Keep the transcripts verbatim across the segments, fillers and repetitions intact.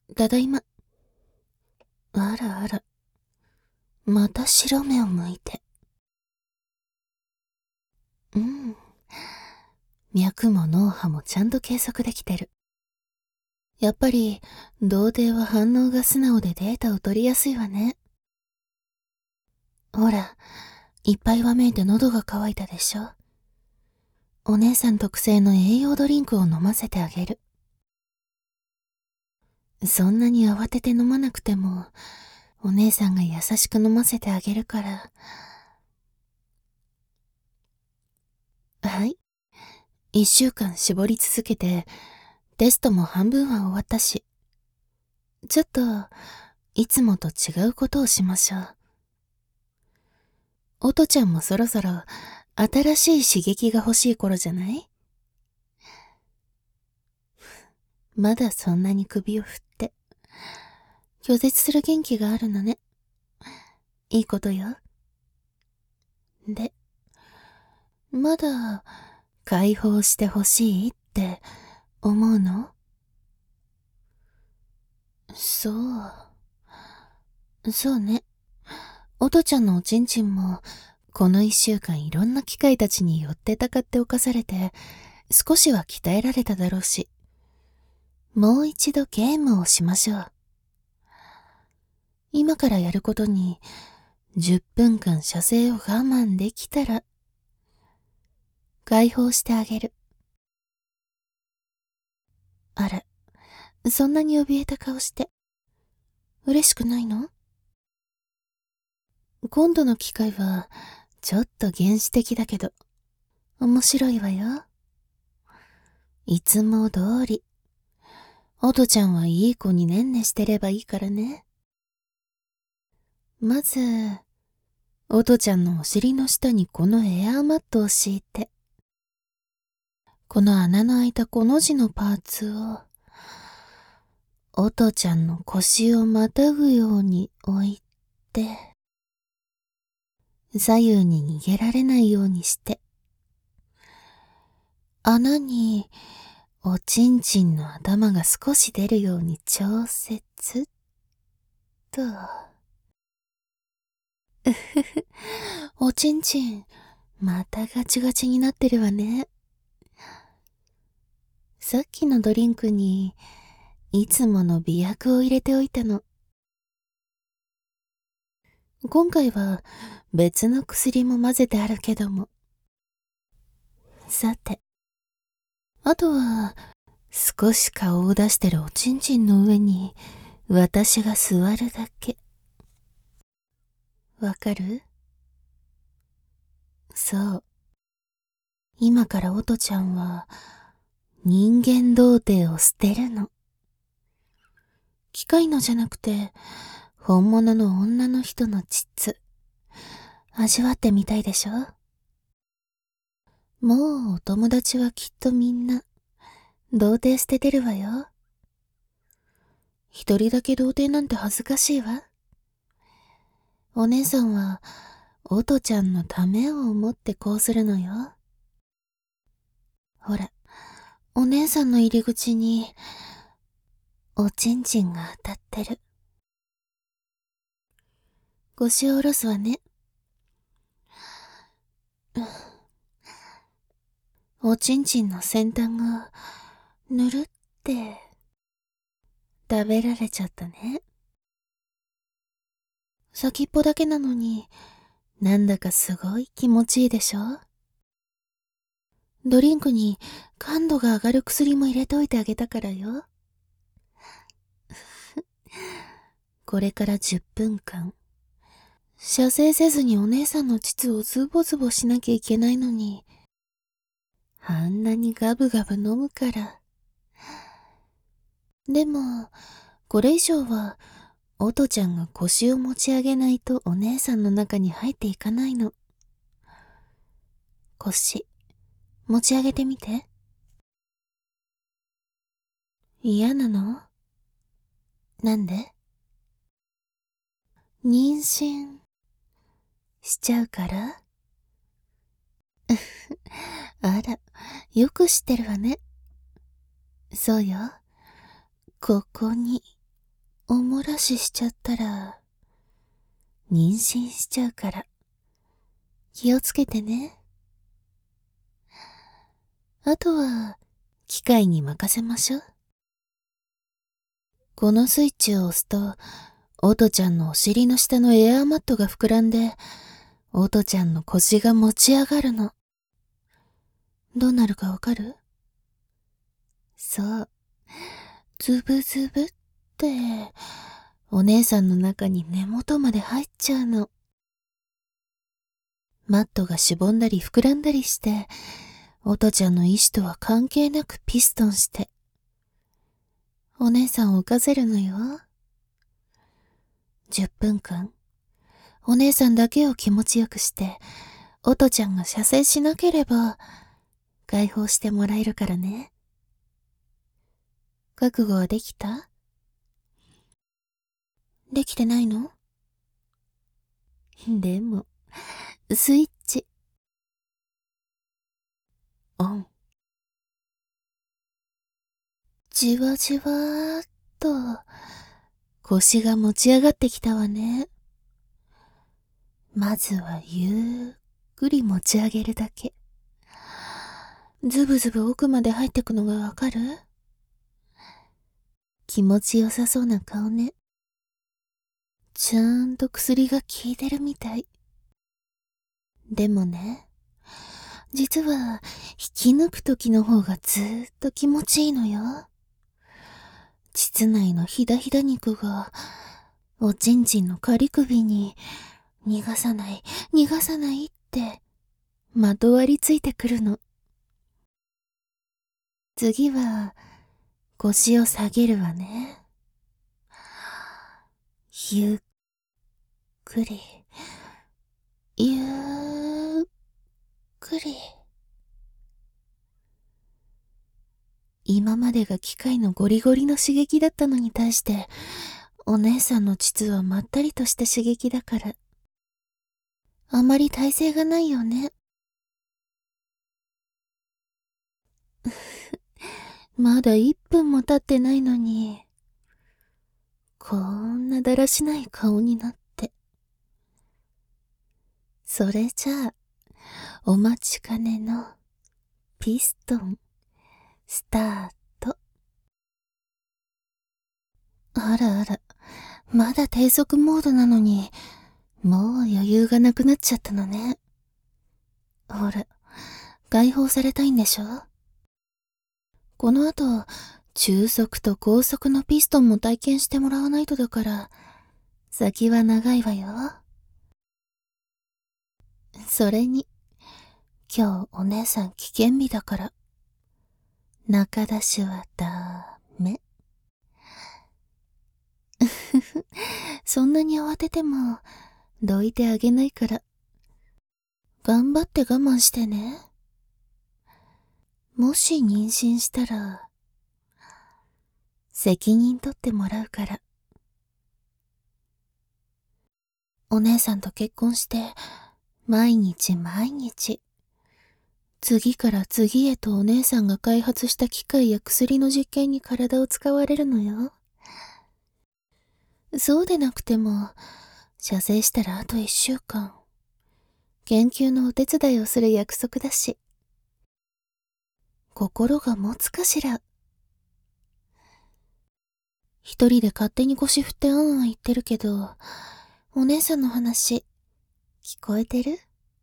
ただいま。あらあら。また白目を向いて。うん。脈も脳波もちゃんと計測できてる。やっぱり、童貞は反応が素直でデータを取りやすいわね。ほら、いっぱいわめいて喉が渇いたでしょ。お姉さん特製の栄養ドリンクを飲ませてあげる。そんなに慌てて飲まなくても、お姉さんが優しく飲ませてあげるから。はい。一週間絞り続けて、テストも半分は終わったし。ちょっと、いつもと違うことをしましょう。おとちゃんもそろそろ、新しい刺激が欲しい頃じゃない？まだそんなに首を振って、拒絶する元気があるのね。いいことよ。で、まだ、解放してほしいって思うの？そう。そうね。おとちゃんのおちんちんも、この一週間いろんな機械たちに寄ってたかって侵されて、少しは鍛えられただろうし、もう一度ゲームをしましょう。今からやることに、じゅっぷんかん射精を我慢できたら、解放してあげる。あら、そんなに怯えた顔して。嬉しくないの？今度の機会は、ちょっと原始的だけど、面白いわよ。いつも通り。おとちゃんはいい子にねんねしてればいいからね。まず、おとちゃんのお尻の下にこのエアーマットを敷いて、この穴の開いたこの字のパーツを、おとちゃんの腰をまたぐように置いて、左右に逃げられないようにして、穴におちんちんの頭が少し出るように調節と。うふふ、おちんちん、またガチガチになってるわね。さっきのドリンクに、いつもの美薬を入れておいたの。今回は別の薬も混ぜてあるけども。さて、あとは少し顔を出してるおちんちんの上に私が座るだけ。わかる？そう。今からおとちゃんは人間童貞を捨てるの。機械のじゃなくて本物の女の人の膣。味わってみたいでしょ？もうお友達はきっとみんな童貞捨ててるわよ。一人だけ童貞なんて恥ずかしいわ。お姉さんはおとちゃんのためを思ってこうするのよ。ほら、お姉さんの入り口におちんちんが当たってる。腰を下ろすわね。おちんちんの先端がぬるって食べられちゃったね。先っぽだけなのになんだかすごい気持ちいいでしょ？ドリンクに感度が上がる薬も入れておいてあげたからよ。これからじゅっぷんかん、射精せずにお姉さんの膣をズボズボしなきゃいけないのに、あんなにガブガブ飲むから。でも、これ以上は、おとちゃんが腰を持ち上げないとお姉さんの中に入っていかないの。腰、持ち上げてみて。嫌なの？なんで？妊娠しちゃうから？あら、よく知ってるわね。そうよ。ここにおもらししちゃったら、妊娠しちゃうから、気をつけてね。あとは、機械に任せましょう。このスイッチを押すと、オトちゃんのお尻の下のエアーマットが膨らんで、オトちゃんの腰が持ち上がるの。どうなるかわかる？そう。ズブズブって、お姉さんの中に根元まで入っちゃうの。マットがしぼんだり膨らんだりして、オトちゃんの意志とは関係なくピストンして、お姉さんを浮かせるのよ。じゅっぷんかん、お姉さんだけを気持ちよくして、オトちゃんが射精しなければ、解放してもらえるからね。覚悟はできた？できてないの？でも、スイッチ。オン。じわじわーっと、腰が持ち上がってきたわね。まずはゆっくり持ち上げるだけ。ズブズブ奥まで入ってくのがわかる？気持ちよさそうな顔ね。ちゃんと薬が効いてるみたい。でもね、実は引き抜く時の方がずーっと気持ちいいのよ。膣内のひだひだ肉が、おちんちんの仮首に、逃がさない、逃がさないって、まとわりついてくるの。次は、腰を下げるわね。ゆっくり、ゆっくり。今までが機械のゴリゴリの刺激だったのに対して、お姉さんの膣はまったりとした刺激だから、あまり耐性がないよね。まだいっぷんも経ってないのに、こんなだらしない顔になって。それじゃあ、お待ちかねの、ピストン、スタート。あらあら、まだ低速モードなのに、もう余裕がなくなっちゃったのね。ほら、解放されたいんでしょ？この後、中速と高速のピストンも体験してもらわないとだから、先は長いわよ。それに、今日お姉さん危険日だから、中出しはダメ。そんなに慌てても、どいてあげないから、頑張って我慢してね。もし妊娠したら、責任取ってもらうから。お姉さんと結婚して、毎日毎日、次から次へとお姉さんが開発した機械や薬の実験に体を使われるのよ。そうでなくても、射精したらあと一週間、研究のお手伝いをする約束だし、心が持つかしら。一人で勝手に腰振ってあんあん言ってるけど、お姉さんの話、聞こえてる？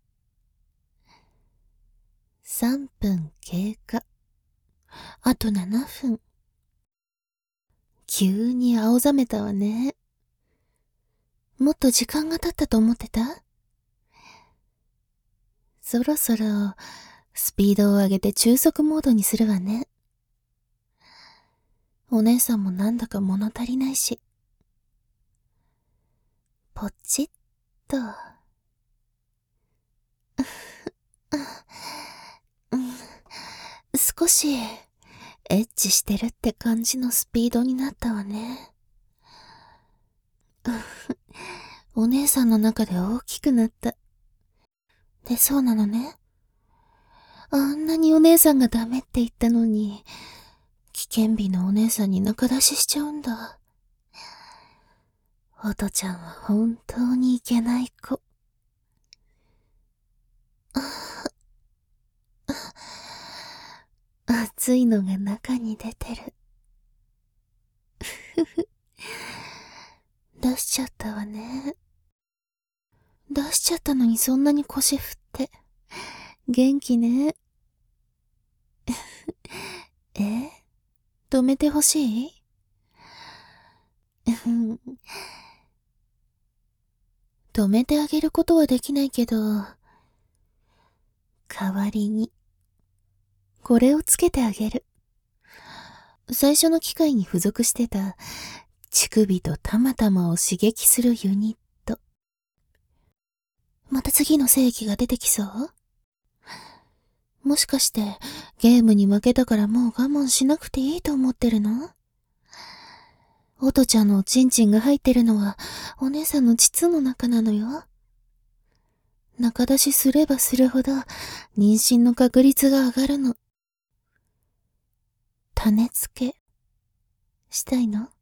さんぷん経過。あとななふん。急に青ざめたわね。もっと時間が経ったと思ってた？そろそろ、スピードを上げて中速モードにするわね。お姉さんもなんだか物足りないし。ポチッと。少し、エッチしてるって感じのスピードになったわね。お姉さんの中で大きくなった。で、そうなのね。あんなにお姉さんがダメって言ったのに、危険日のお姉さんに仲出ししちゃうんだ。 おとちゃんは本当にいけない子。熱いのが中に出てる。ふふ。出しちゃったわね。出しちゃったのにそんなに腰振って。元気ね。え？止めてほしい？止めてあげることはできないけど、代わりに、これをつけてあげる。最初の機械に付属してた、乳首とたまたまを刺激するユニット。また次の精液が出てきそう？もしかして、ゲームに負けたからもう我慢しなくていいと思ってるの？おとちゃんのおちんちんが入ってるのは、お姉さんの膣の中なのよ。中出しすればするほど、妊娠の確率が上がるの。種付け、したいの？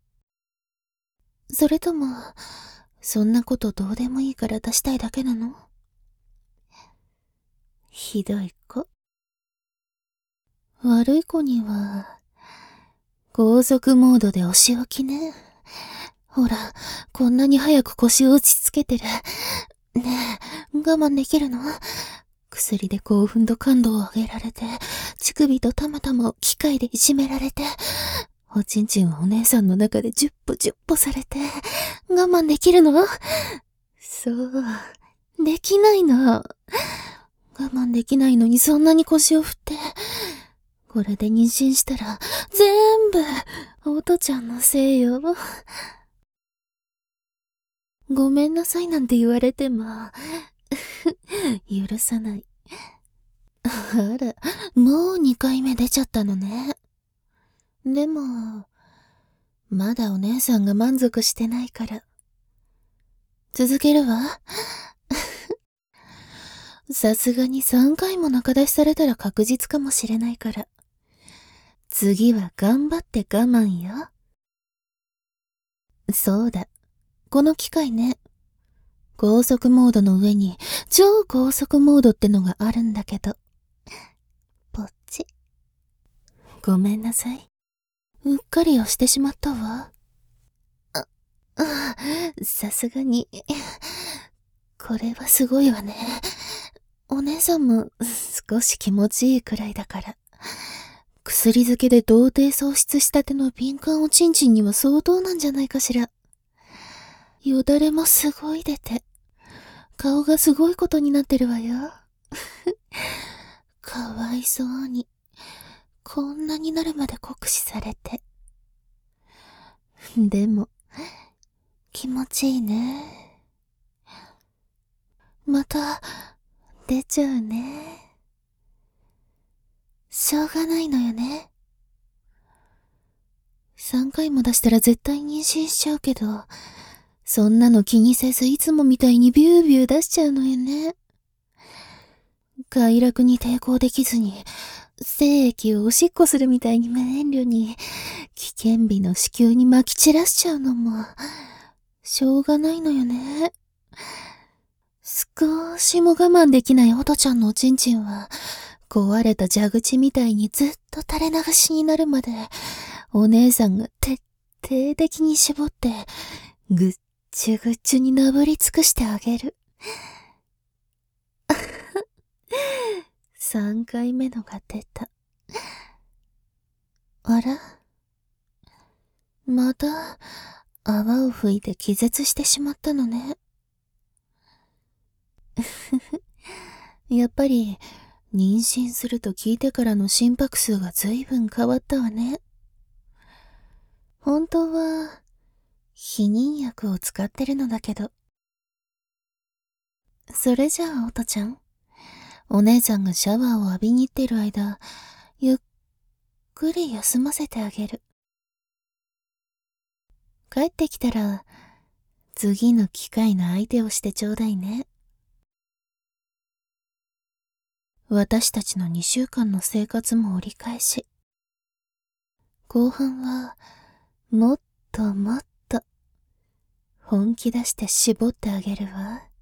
それとも、そんなことどうでもいいから出したいだけなの？ひどい子。悪い子には、高速モードでお仕置きね。ほら、こんなに早く腰を打ちつけてる。ねえ、我慢できるの？薬で興奮と感度を上げられて、乳首とたまたまを機械でいじめられて、おちんちんはお姉さんの中でジュッポジュッポされて、我慢できるの？そう、できないの。我慢できないのにそんなに腰を振って、これで妊娠したら、全部、おとちゃんのせいよ。ごめんなさいなんて言われても、許さない。あら、もうにかいめ出ちゃったのね。でも、まだお姉さんが満足してないから。続けるわ。さすがにさんかいも中出しされたら確実かもしれないから。次は頑張って我慢よ。そうだ。この機械ね。高速モードの上に超高速モードってのがあるんだけど。ポッチ。ごめんなさい。うっかり押してしまったわ。あ、あ、さすがに。これはすごいわね。お姉さんも少し気持ちいいくらいだから。薬漬けで童貞喪失したての敏感おちんちんには相当なんじゃないかしら。よだれもすごい出て、顔がすごいことになってるわよ。かわいそうに。こんなになるまで酷使されて。でも、気持ちいいね。また、出ちゃうね。しょうがないのよね。さんかいも出したら絶対妊娠しちゃうけど、そんなの気にせずいつもみたいにビュービュー出しちゃうのよね。快楽に抵抗できずに、精液をおしっこするみたいに無遠慮に、危険日の子宮に撒き散らしちゃうのも、しょうがないのよね。少しも我慢できないおとちゃんのおちんちんは、壊れた蛇口みたいにずっと垂れ流しになるまで、お姉さんが徹底的に絞って、ぐっちゅぐっちゅになぶり尽くしてあげる。三回目のが出た。あら？また、泡を吹いて気絶してしまったのね。やっぱり、妊娠すると聞いてからの心拍数が随分変わったわね。本当は、避妊薬を使ってるのだけど。それじゃあ、おとちゃん。お姉さんがシャワーを浴びに行ってる間、ゆっくり休ませてあげる。帰ってきたら、次の機会の相手をしてちょうだいね。私たちのにしゅうかんの生活も折り返し。後半は、もっともっと、 本気出して絞ってあげるわ。